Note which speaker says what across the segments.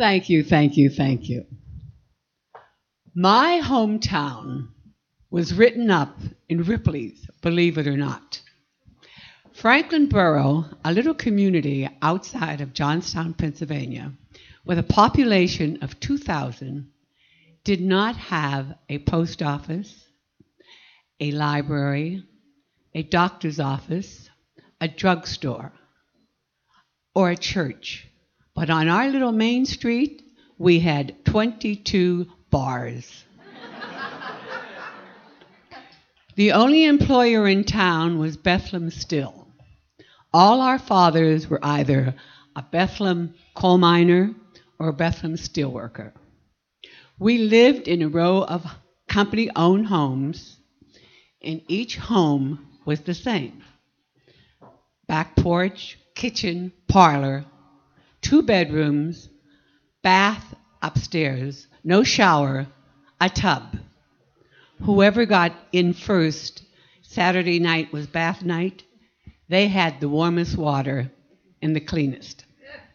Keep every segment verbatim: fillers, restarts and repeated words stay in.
Speaker 1: Thank you, thank you, thank you. My hometown was written up in Ripley's, believe it or not. Franklin Borough, a little community outside of Johnstown, Pennsylvania, with a population of two thousand, did not have a post office, a library, a doctor's office, a drugstore, or a church. But on our little main street, we had twenty-two bars. The only employer in town was Bethlehem Steel. All our fathers were either a Bethlehem coal miner or a Bethlehem steel worker. We lived in a row of company-owned homes, and each home was the same. Back porch, kitchen, parlor, two bedrooms, bath upstairs, no shower, a tub. Whoever got in first, Saturday night was bath night, they had the warmest water and the cleanest.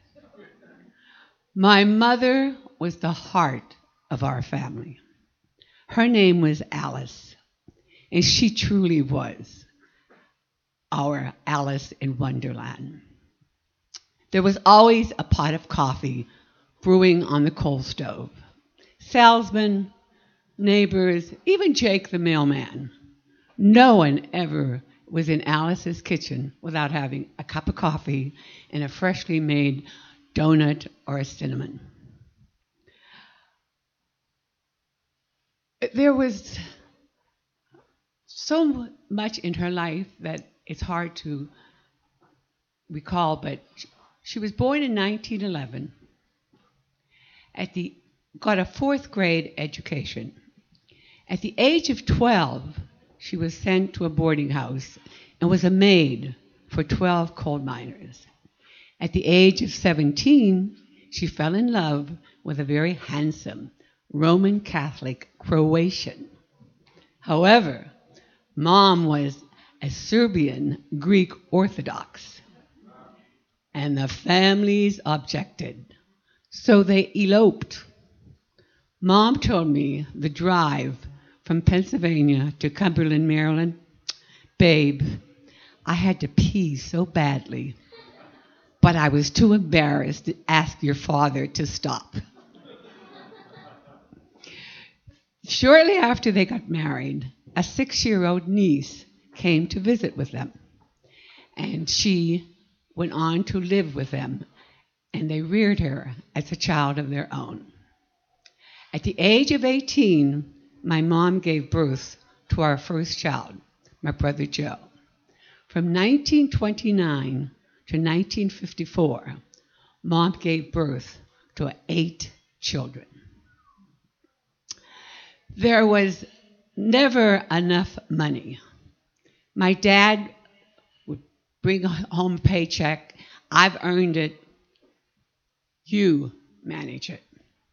Speaker 1: My mother was the heart of our family. Her name was Alice, and she truly was our Alice in Wonderland. There was always a pot of coffee brewing on the coal stove. Salesmen, neighbors, even Jake the mailman. No one ever was in Alice's kitchen without having a cup of coffee and a freshly made donut or a cinnamon. There was so much in her life that it's hard to recall, but she was born in nineteen eleven, at the, got a fourth grade education. At the age of twelve, she was sent to a boarding house and was a maid for twelve coal miners. At the age of seventeen, she fell in love with a very handsome Roman Catholic Croatian. However, Mom was a Serbian Greek Orthodox, and the families objected, so they eloped. Mom told me the drive from Pennsylvania to Cumberland, Maryland, babe, I had to pee so badly, but I was too embarrassed to ask your father to stop. Shortly after they got married, a six-year-old niece came to visit with them, and she went on to live with them, and they reared her as a child of their own. At the age of eighteen, my mom gave birth to our first child, my brother Joe. From nineteen twenty-nine to nineteen fifty-four, Mom gave birth to eight children. There was never enough money. My dad would bring home a paycheck. I've earned it. You manage it.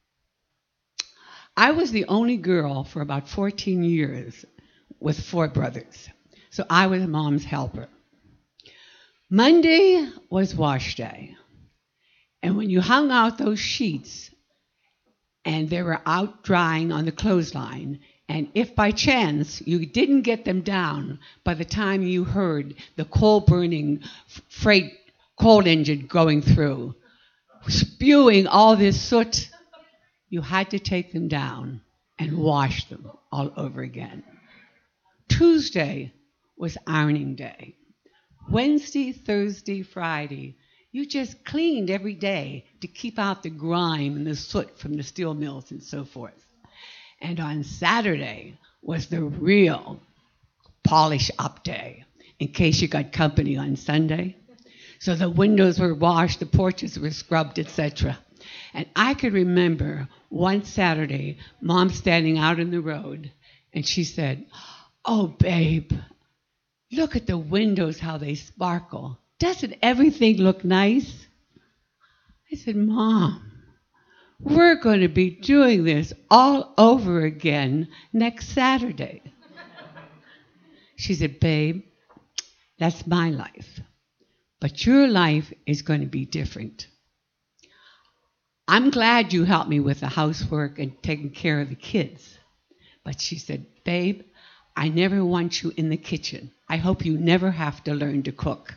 Speaker 1: I was the only girl for about fourteen years with four brothers, so I was Mom's helper. Monday was wash day, and when you hung out those sheets and they were out drying on the clothesline, and if by chance you didn't get them down by the time you heard the coal-burning freight coal engine going through, spewing all this soot, you had to take them down and wash them all over again. Tuesday was ironing day. Wednesday, Thursday, Friday, you just cleaned every day to keep out the grime and the soot from the steel mills and so forth. And on Saturday was the real polish up day, in case you got company on Sunday. So the windows were washed, the porches were scrubbed, et cetera. And I could remember one Saturday, Mom standing out in the road, and she said, "Oh, babe, look at the windows, how they sparkle. Doesn't everything look nice?" I said, "Mom, we're going to be doing this all over again next Saturday." She said, "Babe, that's my life, but your life is going to be different. I'm glad you helped me with the housework and taking care of the kids. But she said, babe, I never want you in the kitchen. I hope you never have to learn to cook.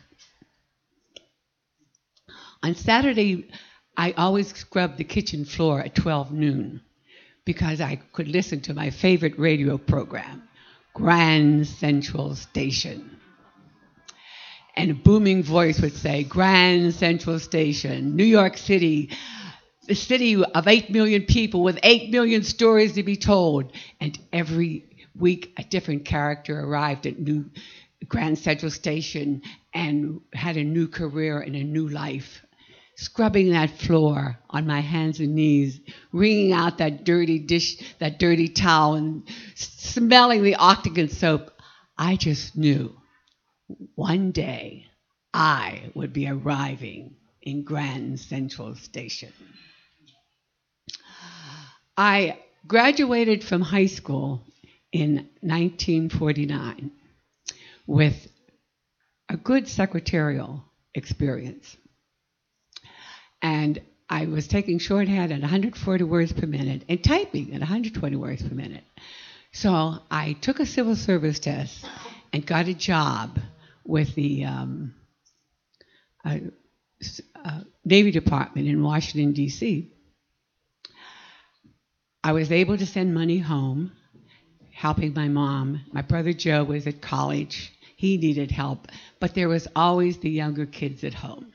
Speaker 1: On Saturday, I always scrubbed the kitchen floor at twelve noon because I could listen to my favorite radio program, Grand Central Station. And a booming voice would say, Grand Central Station, New York City, the city of eight million people with eight million stories to be told. And every week, a different character arrived at New Grand Central Station and had a new career and a new life. Scrubbing that floor on my hands and knees, wringing out that dirty dish, that dirty towel, and smelling the octagon soap, I just knew one day I would be arriving in Grand Central Station. I graduated from high school in nineteen forty-nine with a good secretarial experience. And I was taking shorthand at one hundred forty words per minute and typing at one hundred twenty words per minute. So I took a civil service test and got a job with the um, uh, uh, Navy Department in Washington, D C I was able to send money home, helping my mom. My brother Joe was at college. He needed help, but there was always the younger kids at home.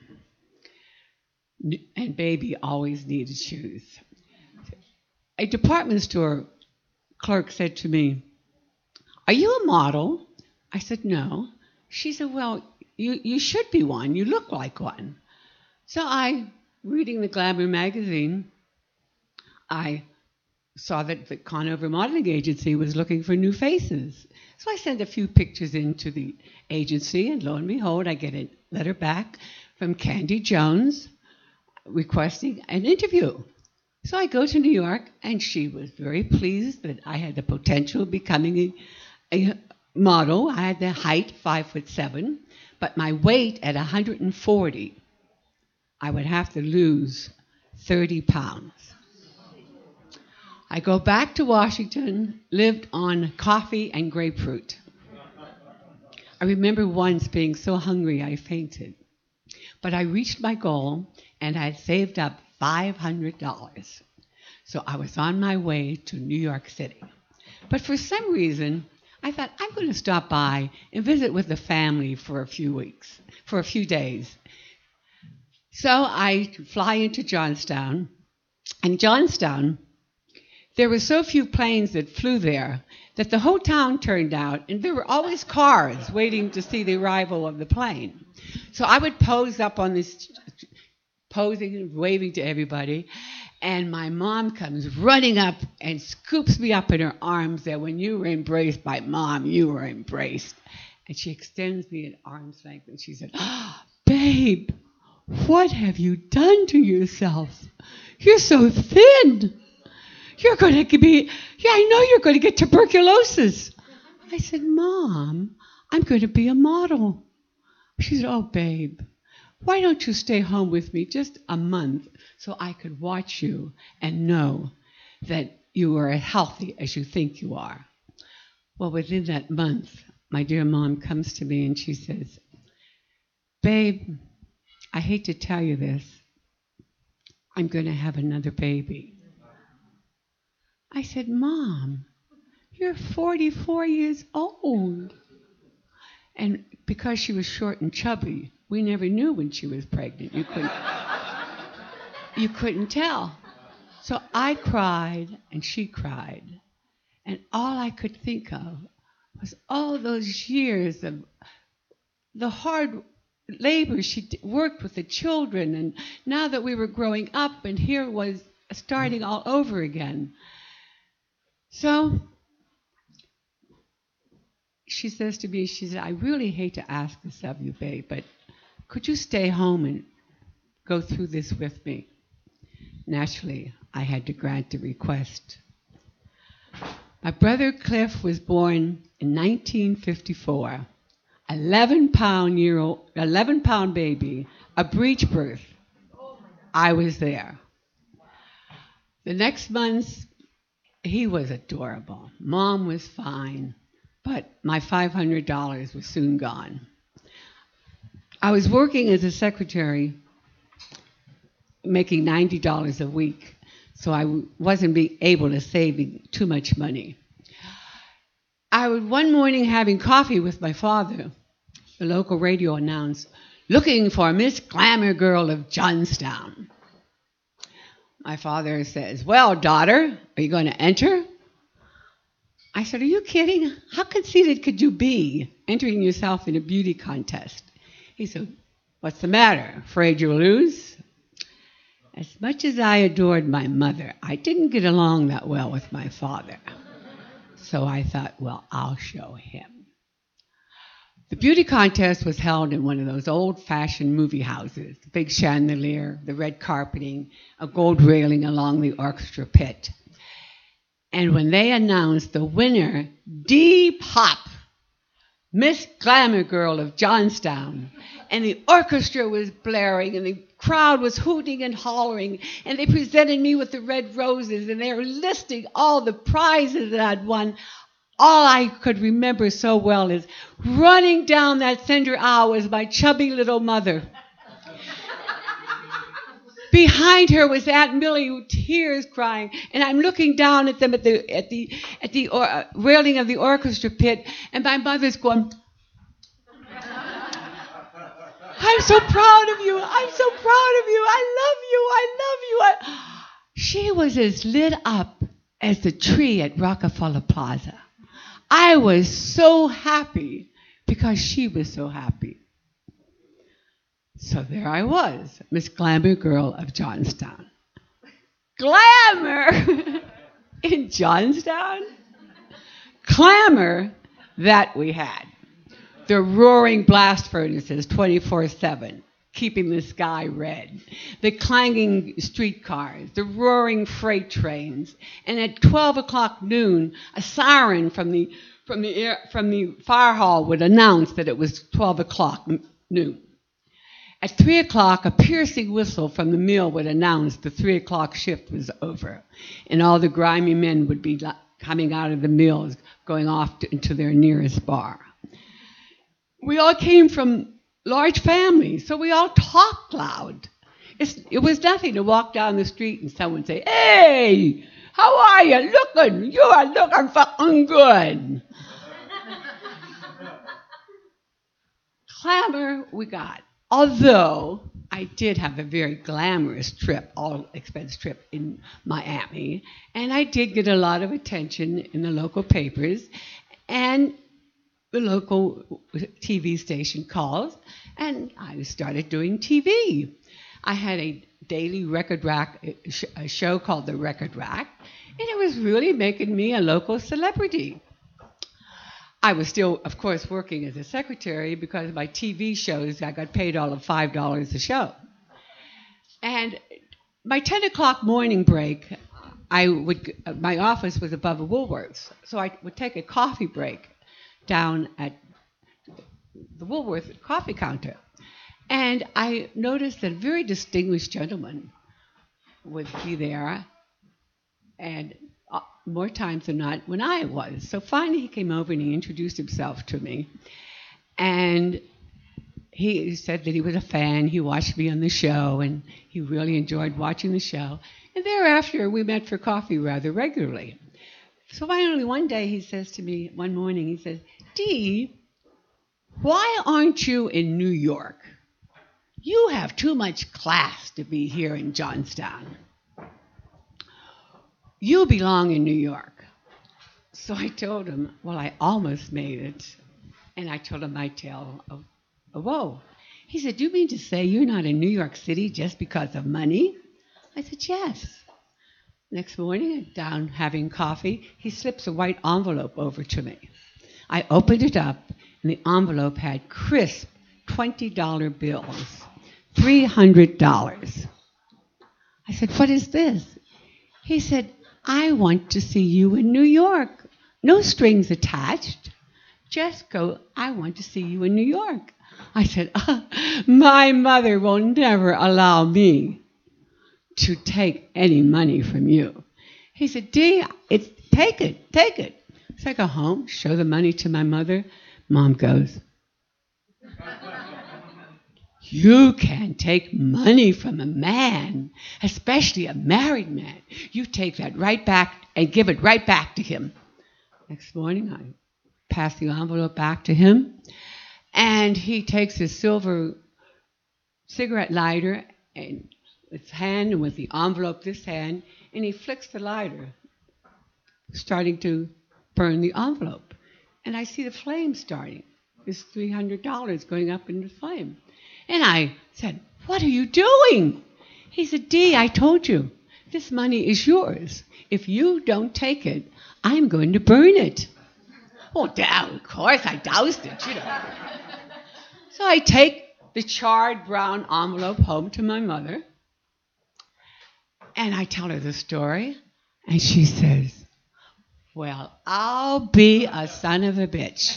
Speaker 1: And baby always needed shoes. A department store clerk said to me, are you a model? I said, no. She said, well, you, you should be one. You look like one. So I, reading the Glamour magazine, I saw that the Conover Modeling Agency was looking for new faces. So I sent a few pictures into the agency, and lo and behold, I get a letter back from Candy Jones requesting an interview. So I go to New York, and she was very pleased that I had the potential of becoming a, a model. I had the height, five foot seven, but my weight at one hundred forty, I would have to lose thirty pounds. I go back to Washington, lived on coffee and grapefruit. I remember once being so hungry I fainted. But I reached my goal, and I had saved up five hundred dollars. So I was on my way to New York City. But for some reason, I thought, I'm going to stop by and visit with the family for a few weeks, for a few days. So I fly into Johnstown. And Johnstown, there were so few planes that flew there that the whole town turned out, and there were always cars waiting to see the arrival of the plane. So I would pose up on this, posing and waving to everybody, and my mom comes running up and scoops me up in her arms that when you were embraced by mom, you were embraced. And she extends me at arm's length, and she said, oh, babe, what have you done to yourself? You're so thin. You're going to be, yeah, I know you're going to get tuberculosis. I said, Mom, I'm going to be a model. She said, oh, babe, why don't you stay home with me just a month so I could watch you and know that you are as healthy as you think you are? Well, within that month, my dear mom comes to me and she says, babe, I hate to tell you this, I'm going to have another baby. I said, Mom, you're forty-four years old. And because she was short and chubby, we never knew when she was pregnant. You couldn't, you couldn't tell. So I cried and she cried. And all I could think of was all those years of the hard labor she worked with the children. And now that we were growing up, and here was starting all over again. So she says to me, she said, I really hate to ask this of you, babe, but could you stay home and go through this with me? Naturally, I had to grant the request. My brother Cliff was born in nineteen fifty-four, eleven pound year old, eleven pound baby, a breech birth. I was there. The next month, he was adorable. Mom was fine, but my five hundred dollars was soon gone. I was working as a secretary, making ninety dollars a week, so I w- wasn't be able to save too much money. I was one morning having coffee with my father. The local radio announced, looking for Miss Glamour Girl of Johnstown. My father says, well, daughter, are you going to enter? I said, are you kidding? How conceited could you be, entering yourself in a beauty contest? He said, what's the matter? Afraid you'll lose? As much as I adored my mother, I didn't get along that well with my father. So I thought, well, I'll show him. The beauty contest was held in one of those old-fashioned movie houses, the big chandelier, the red carpeting, a gold railing along the orchestra pit. And when they announced the winner, Dee Pop, Miss Glamour Girl of Johnstown, and the orchestra was blaring, and the crowd was hooting and hollering, and they presented me with the red roses, and they were listing all the prizes that I'd won. All I could remember so well is running down that center aisle was my chubby little mother. Behind her was Aunt Millie, with tears crying, and I'm looking down at them at the at the at the or, railing of the orchestra pit, and my mother's going, I'm so proud of you. I'm so proud of you. I love you. I love you. I... She was as lit up as the tree at Rockefeller Plaza. I was so happy because she was so happy. So there I was, Miss Glamour Girl of Johnstown. Glamour in Johnstown? Clamor, that we had. The roaring blast furnaces twenty-four seven, keeping the sky red. The clanging streetcars, the roaring freight trains. And at twelve o'clock noon, a siren from the, from the, air, from the fire hall would announce that it was twelve o'clock noon. At three o'clock, a piercing whistle from the mill would announce the three o'clock shift was over, and all the grimy men would be coming out of the mills, going off to, into their nearest bar. We all came from large families, so we all talked loud. It's, it was nothing to walk down the street and someone say, hey, how are you looking? You are looking fucking good. Clamor we got. Although I did have a very glamorous trip, all expense trip in Miami, and I did get a lot of attention in the local papers, and the local T V station called, and I started doing T V. I had a daily record rack, a show called The Record Rack, and it was really making me a local celebrity. I was still, of course, working as a secretary because my T V shows, I got paid all of five dollars a show. And my ten o'clock morning break, I would, my office was above a Woolworths, so I would take a coffee break down at the Woolworth coffee counter. And I noticed that a very distinguished gentleman would be there, and more times than not when I was. So finally he came over and he introduced himself to me. And he said that he was a fan. He watched me on the show, and he really enjoyed watching the show. And thereafter, we met for coffee rather regularly. So finally, one day he says to me, one morning, he says, Dee, why aren't you in New York? You have too much class to be here in Johnstown. You belong in New York. So I told him, well, I almost made it. And I told him my tale of, of woe. He said, do you mean to say you're not in New York City just because of money? I said, yes. Next morning, down having coffee, he slips a white envelope over to me. I opened it up, and the envelope had crisp twenty dollar bills, three hundred dollars. I said, what is this? He said, I want to see you in New York. No strings attached. Just go, I want to see you in New York. I said, oh, my mother will never allow me to take any money from you. He said, Dee, it's, take it, take it. So I go home, show the money to my mother. Mom goes, you can't take money from a man, especially a married man. You take that right back and give it right back to him. Next morning, I pass the envelope back to him, and he takes his silver cigarette lighter and his hand, and with the envelope this hand, and he flicks the lighter, starting to burn the envelope. And I see the flame starting. This three hundred dollars going up in the flame. And I said, what are you doing? He said, Dee, I told you, this money is yours. If you don't take it, I'm going to burn it. Well, damn, of course, I doused it, you know. So I take the charred brown envelope home to my mother, and I tell her the story, and she says, well, I'll be a son of a bitch.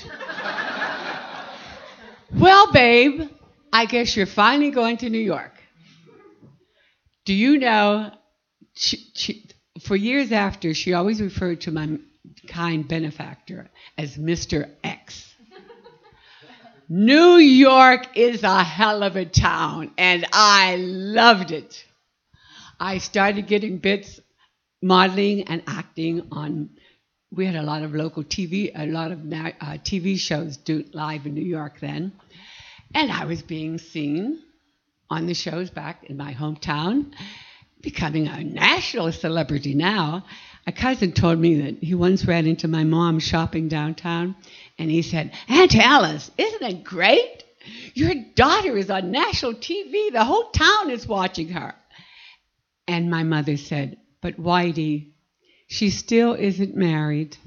Speaker 1: Well, babe, I guess you're finally going to New York. Do you know, she, she, for years after, she always referred to my kind benefactor as Mister X. New York is a hell of a town, and I loved it. I started getting bits, modeling and acting on, we had a lot of local T V, a lot of uh, T V shows do live in New York then. And I was being seen on the shows back in my hometown, becoming a national celebrity now. A cousin told me that he once ran into my mom shopping downtown, and he said, Aunt Alice, isn't it great? Your daughter is on national T V. The whole town is watching her. And my mother said, but Whitey, she still isn't married.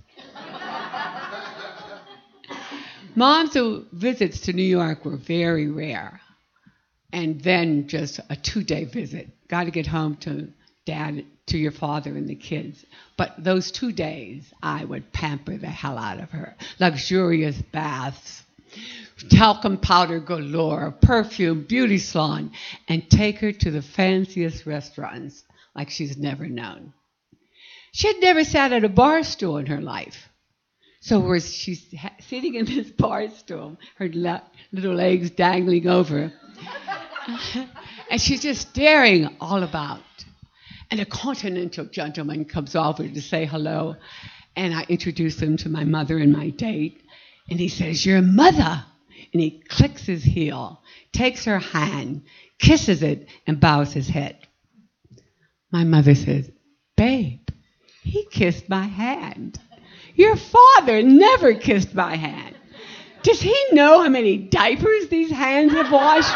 Speaker 1: Mom's visits to New York were very rare. And then just a two-day visit. Got to get home to Dad, to your father and the kids. But those two days, I would pamper the hell out of her. Luxurious baths, talcum powder galore, perfume, beauty salon, and take her to the fanciest restaurants like she's never known. She had never sat at a bar stool in her life. So where she's ha- sitting in this bar stool, her le- little legs dangling over, and she's just staring all about. And a continental gentleman comes over to say hello, and I introduce him to my mother and my date, and he says, your mother. And he clicks his heel, takes her hand, kisses it, and bows his head. My mother says, babe, he kissed my hand. Your father never kissed my hand. Does he know how many diapers these hands have washed?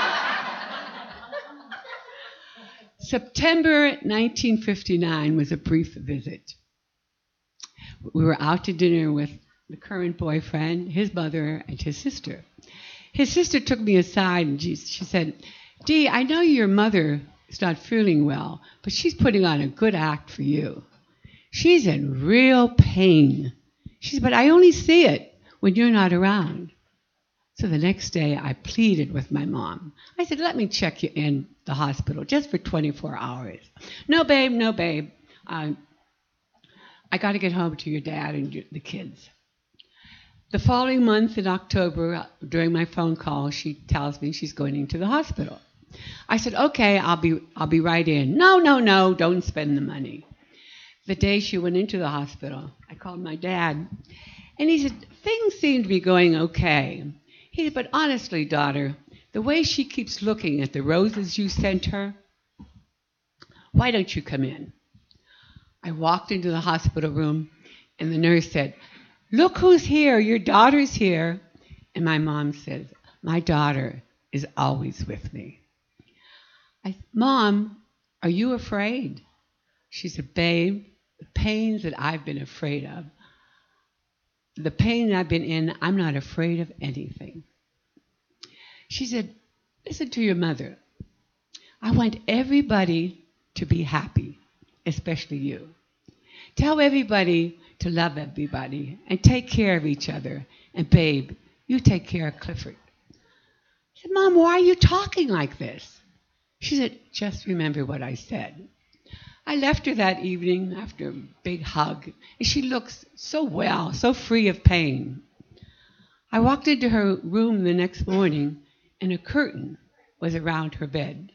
Speaker 1: September nineteen fifty-nine was a brief visit. We were out to dinner with the current boyfriend, his mother, and his sister. His sister took me aside and she, she said, Dee, I know your mother is not feeling well, but she's putting on a good act for you. She's in real pain. She said, but I only see it when you're not around. So the next day I pleaded with my mom. I said, let me check you in the hospital just for twenty-four hours. No, babe, no, babe. Uh, I got to get home to your dad and the kids. The following month in October, during my phone call, she tells me she's going into the hospital. I said, okay, I'll be I'll be right in. No, no, no, don't spend the money. The day she went into the hospital, I called my dad, and he said, things seem to be going okay. He said, but honestly, daughter, the way she keeps looking at the roses you sent her, why don't you come in? I walked into the hospital room, and the nurse said, look who's here, your daughter's here. And my mom says, my daughter is always with me. I said, Mom, are you afraid? She said, babe, the pains that I've been afraid of, the pain I've been in, I'm not afraid of anything. She said, listen to your mother. I want everybody to be happy, especially you. Tell everybody to love everybody and take care of each other. And babe, you take care of Clifford. I said, Mom, why are you talking like this? She said, just remember what I said. I left her that evening after a big hug, and she looked so well, so free of pain. I walked into her room the next morning, and a curtain was around her bed.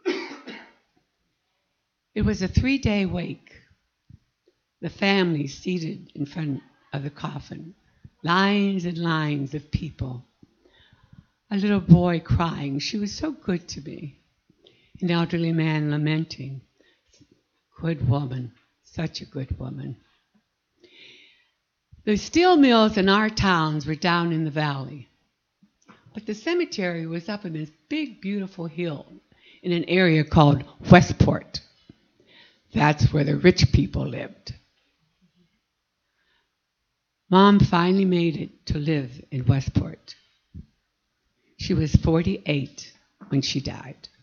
Speaker 1: It was a three-day wake. The family seated in front of the coffin, lines and lines of people. A little boy crying, she was so good to me. An elderly man lamenting, good woman, such a good woman. The steel mills in our towns were down in the valley, but the cemetery was up in this big, beautiful hill in an area called Westport. That's where the rich people lived. Mom finally made it to live in Westport. She was forty-eight when she died.